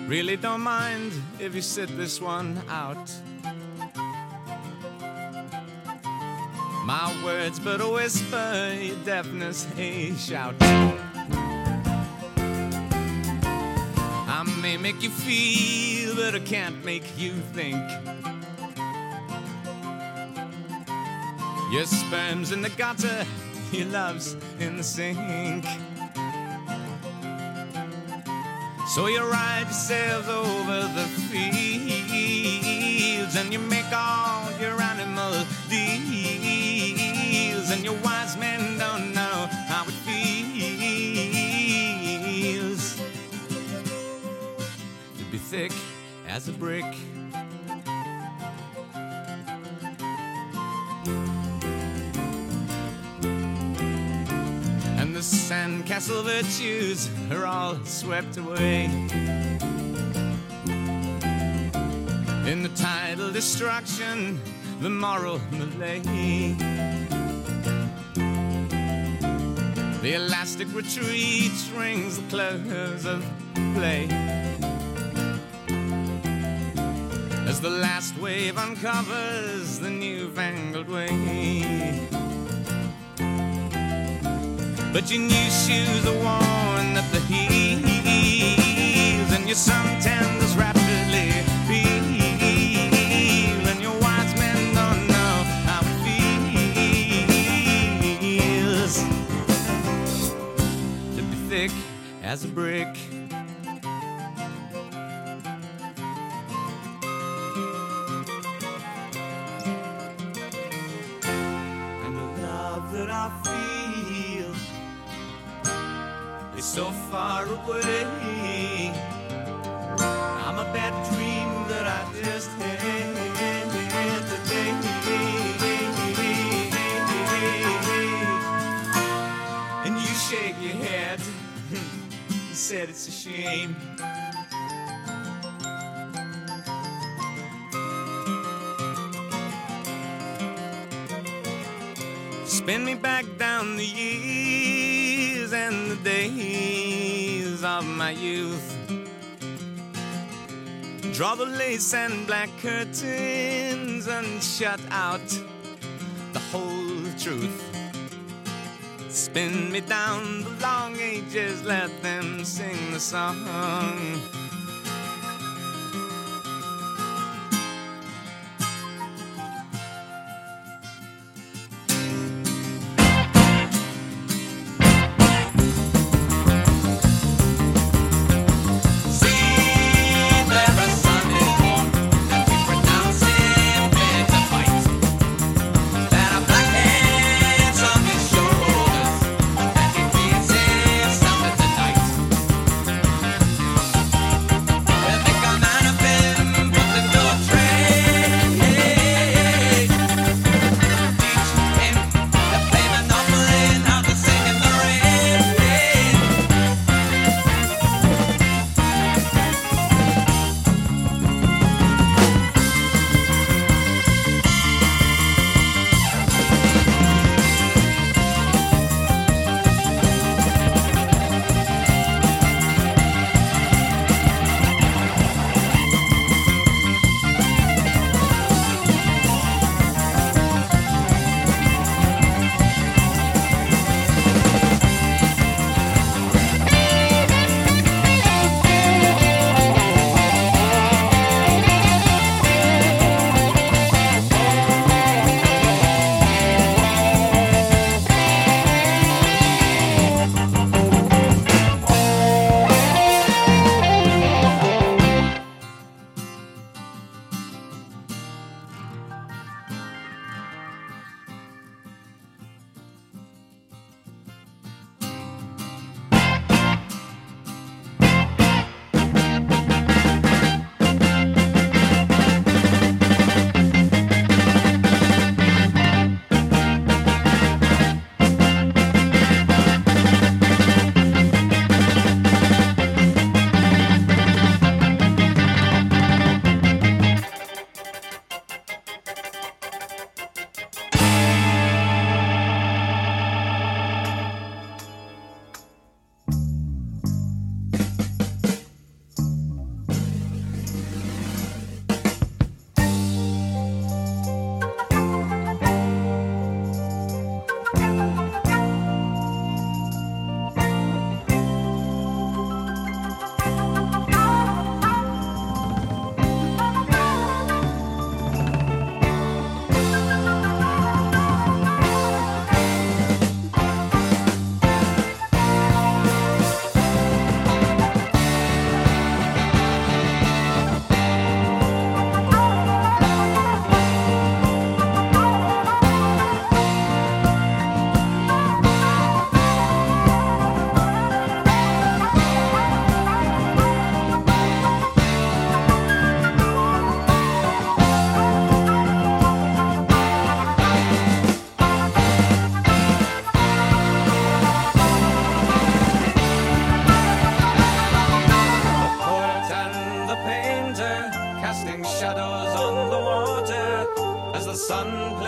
Really don't mind if you sit this one out. My words but a whisper, your deafness a shout. I may make you feel, but I can't make you think. Your sperm's in the gutter, your love's in the sink. So you ride yourselves over the fields, and you make all your animal deals, and your wise men don't know how it feels to be thick as a brick. And the sandcastle virtues are all swept away in the tidal destruction, the moral malay. The elastic retreat rings the close of play as the last wave uncovers the newfangled way. But your new shoes are worn at the heels, and your suntans rapidly peel, and your wise men don't know how it feels to be thick as a brick. And the love that I feel is so far away. I'm a bad dream that I just had today. And you shake your head, you said it's a shame. Spin me back down the years and the days of my youth. Draw the lace and black curtains and shut out the whole truth. Spin me down the long ages, let them sing the song.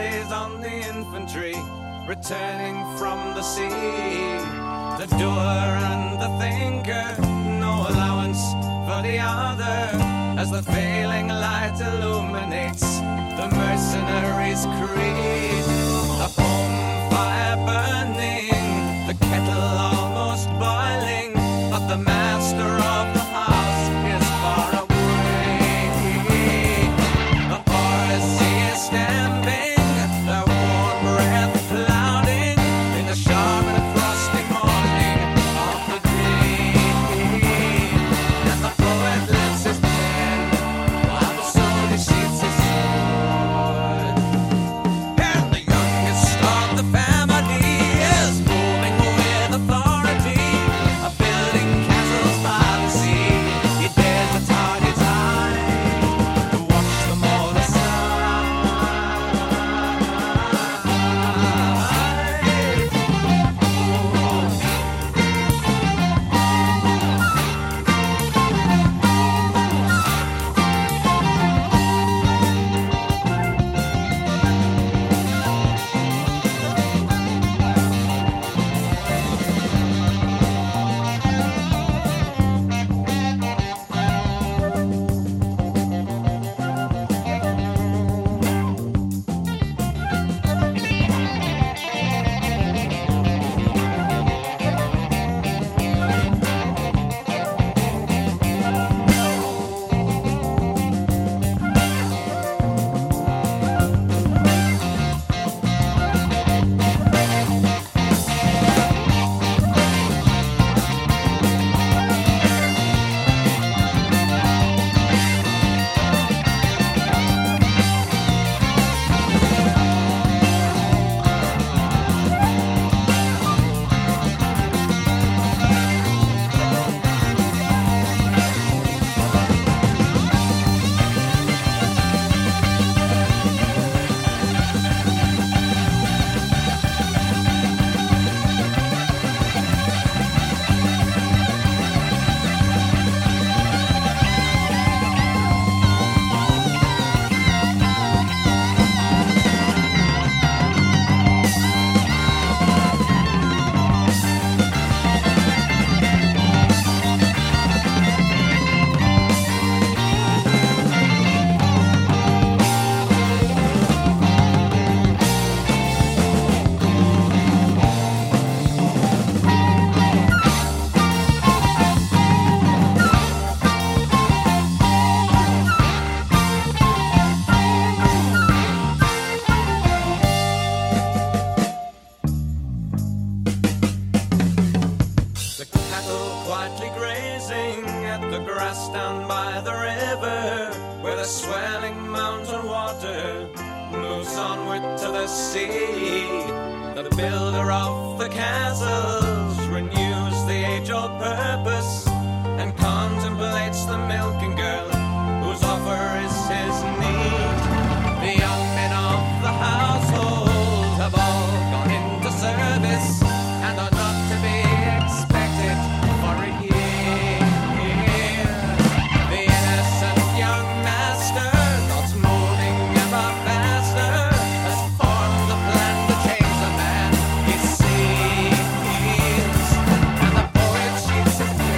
eyes on the infantry returning from the sea. The doer and the thinker, no allowance for the other, as the failing light illuminates the mercenaries' creed. The home fire burning, the kettle almost boiling, but the master of the house is far away. The forest is stamping, their warm breath clouding in the sharp and frosty morning of the day. And the poet lets his pen while the soldier sheathes his sword. And the youngest of the family is moving with authority, building castles by the sea. He dares the target's eye to watch them all aside. The cattle quietly grazing at the grass down by the river, where the swelling mountain water moves onward to the sea. The builder of the castles renews the age-old purpose and contemplates the milking girl whose offer is his need. The young men of the household have all gone into service and are not to be expected for a year. The innocent young master, not moving ever faster, has formed the plan to change the man he sees. And the poet sheets his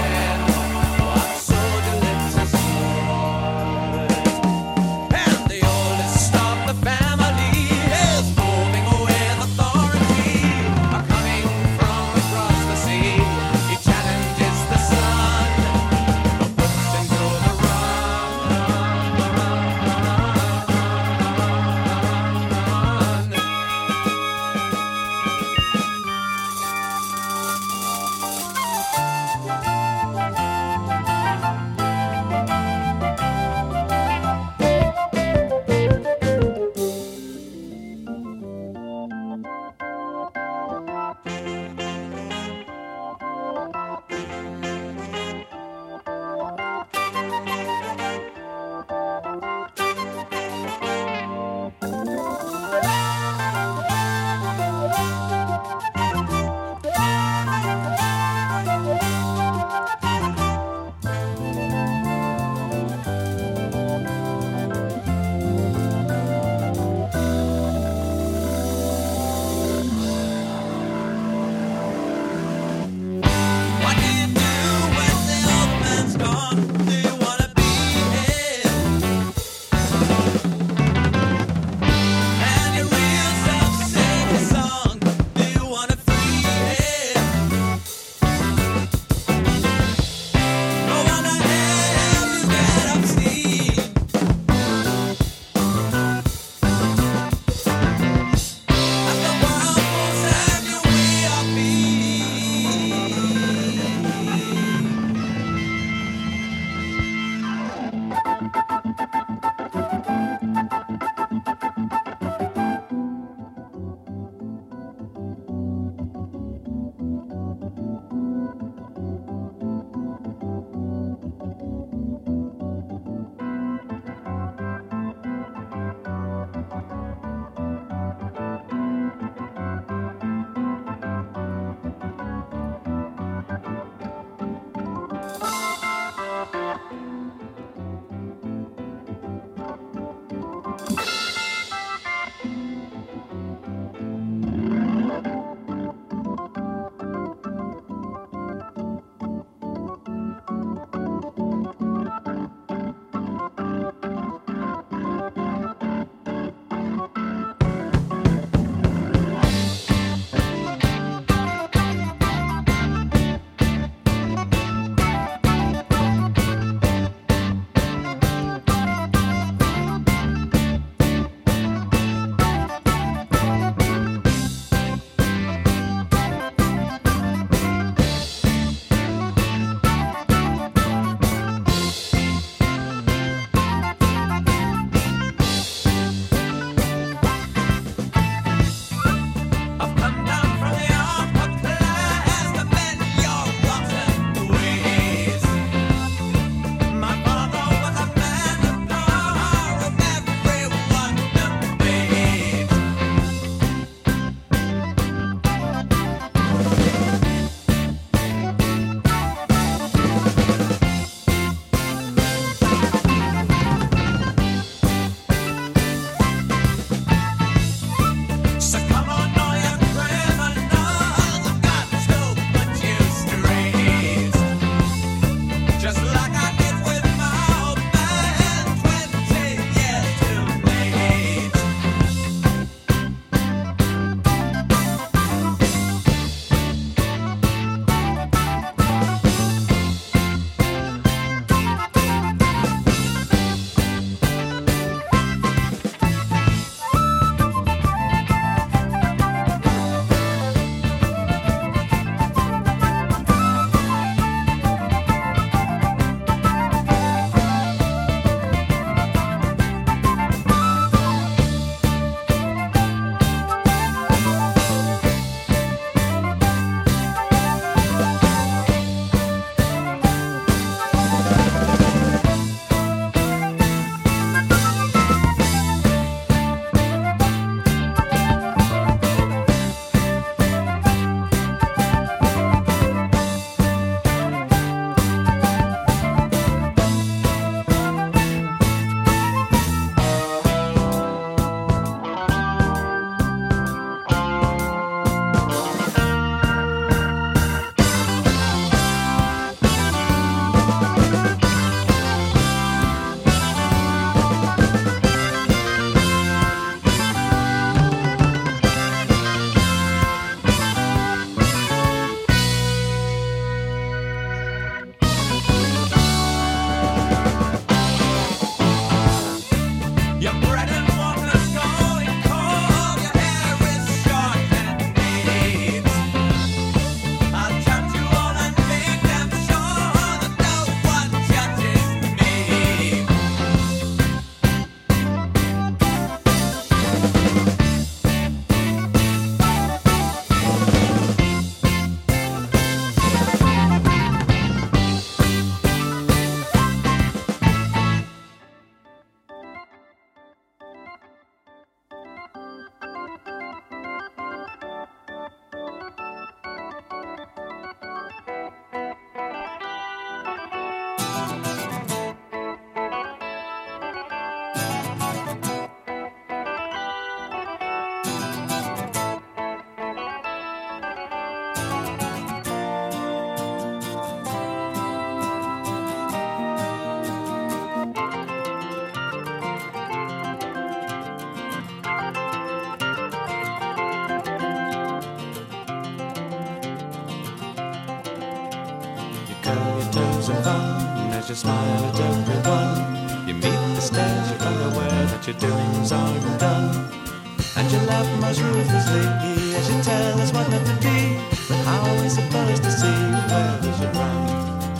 as you smile at everyone. You meet the stairs, you're unaware that your doings are undone. And you laugh most ruthlessly as you tell us what not to be. But how are we supposed to see where we should run?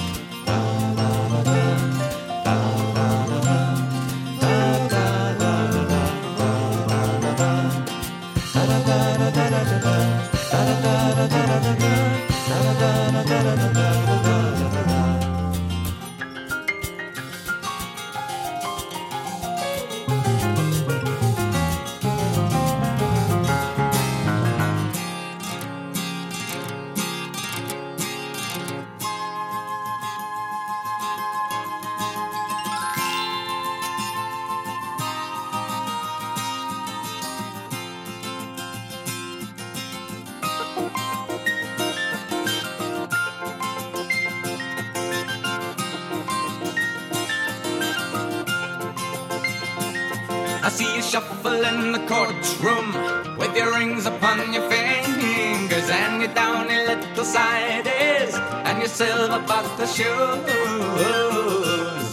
I see you shuffle in the courtroom with your rings upon your fingers and your downy little sideys and your silver butter shoes.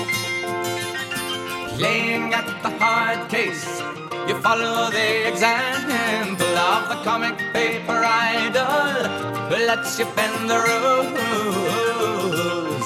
Playing at the hard case, you follow the example of the comic paper idol who lets you bend the rules.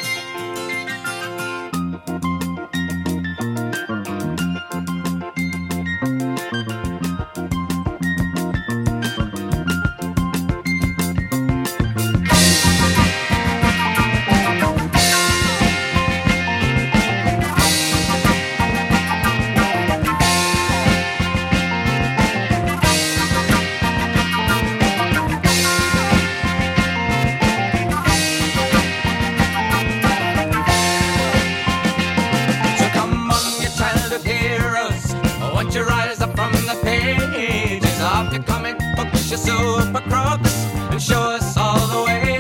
Won't you rise up from the pages of your comic books, your super crooks, and show us all the way?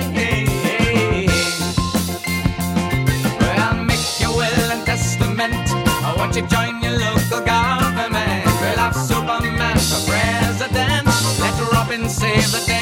Well, make your will and testament. Won't you join your local government? We'll have Superman for president. Let Robin save the day.